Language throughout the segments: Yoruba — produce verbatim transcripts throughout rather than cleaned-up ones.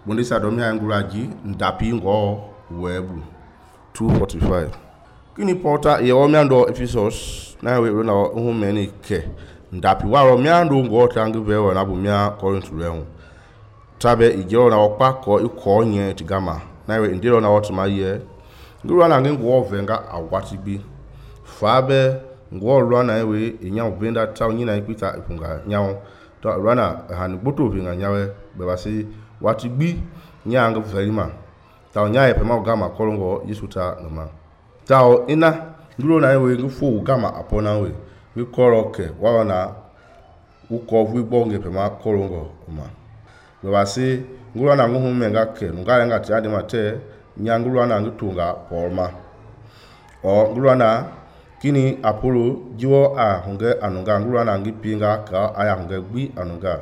Bondisa domia nguraji ndapi ngo webu two forty-five. Kini porta ye o miando Ephesus na we na hu meni ke ndapi wa ro miando ngo tangu be wa na bu mia Corinth rehu tabe ijero na okpa ko iko nye tigama na we ndiro na wotuma ye nguru na ngo venga awatibi fabe ngo ro na we enya obenda taw nyina ipita ipunga nyawo to rana han buto vinga nyawe be basi watigbi nyanga verima taw nyaye pema gama korongo yisuta noma taw ina nguru na we ngfu gama apona we we koroke wa na uko vu bonge pema korongo ma be basi nguru na nguhu menga ke ngara ngati ade mate nyanguru na ngutunga porma o nguru na kini Apollo jiwo a hunge anunga nguru na ngipinga ka aya hunge gbi anunga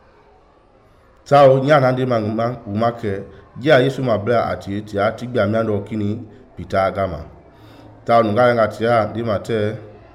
taw nyana ndi manguma umake jia Yesu mabla ati ti ati gbi amiando kini Peter gama taw nunga ngati ya ndi mate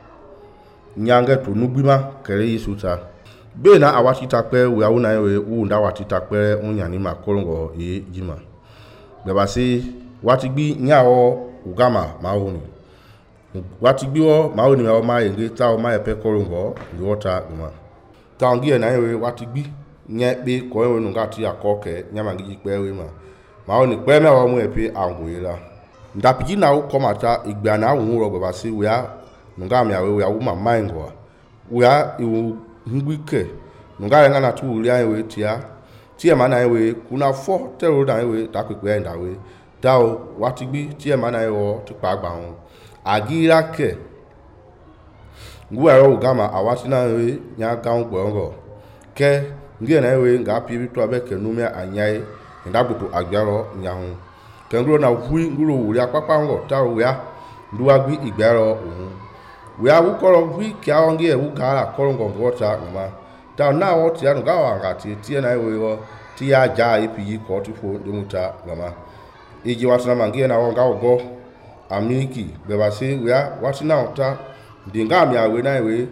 nyange to nugbima kere Yesu ta be na awati takpe we awuna we wu nda wati takpe unyani makorongo e jima be basi wati gbi nyawo ugama mauni wati gbi wo mauni ma ma yenge taw ma epe korongo ndi wota guma taw ngie na we wati gbi nye pe ko we nunga ti akoke nyama ngi pe we ma mauni pe me wo mu epe angoyela ndapiji na wo komata igba na wu ro be basi we a nunga mi awe we awu ma maingo we a iwu ngwike nunga nga na tu uri awe tia tie ma na we kuna fo tero na we takwepe nda we taw watigbi tie ma na wo tupa gba hun agira ke ngwa ro gama awati na we nya ka ngbo ke ngie na we nga pi to abeke nume anyai ndagbuto agbaro nyahun ke ngro na hui ngro uri apapa ngo taw we a nduagbi igbaro ohun we a wukoro hui kya ongi e wukara korongo ngota ma ta na wo ti anu ga wa ngati ti na we wo ti ya ja ipi ko ti fo de muta gama iji watna mangi na wo ga ogo amiki be ba se we a watna ota dinga mi awe na we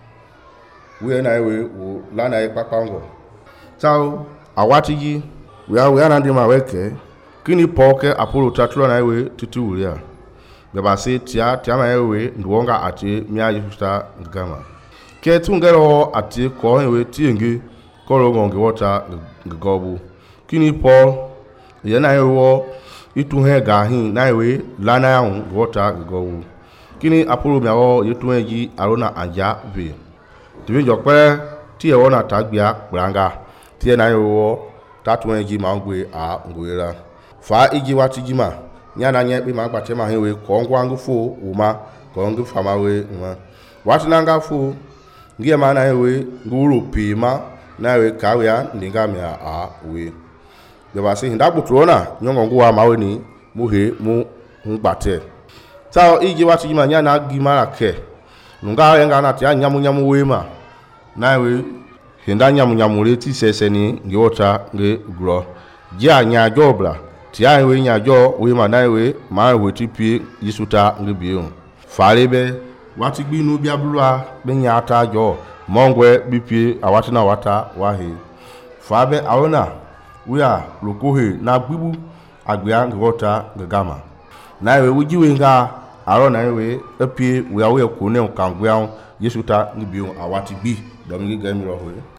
we na we wo la na papa ngo taw awati yi we a we na ndi ma weke kini poke Apollo tatlo na we titu uri a be ba se tia tia ma we ndwonga ati mia yusta ngama ke tungero ati ko we tienge korongo ngwota ngobu kini Paul ye na yo itu he ga hin na we la na ya ngwota ngobu kini Apollo mia wo yitu eji arona anja be tibi jokpe ti e wona tagbia branga ti na yo tatu eji ma ngwe a ngwera fa iji watijima nyana nye bi magba tema hewe ko ngwa ngufo uma ko ngufa mawe uma watina ngafu ngie mana hewe nguru pima na we kawya ndinga mi a we be basi ndagbutrona nyongo ngwa mawe ni muhe mu ngbate taw iji wati ma nyana gimara ke nunga yenga na tia nyamu nyamu we ma na we hinda nyamu nyamu leti sese ni ngiota nge gro jia nya jobla tia we nyajo we ma na we ma we tipi yisuta ngibiun farebe wati gbinu bia blua be nyata jo mongwe bipi awati na wata wahi fabe awona we a lokohe na gbibu agbia ngota ngama na we wujiwe nga aro na we epie we awe ko ne kangwa yisuta ngibiun awati gbi domi gemiro ho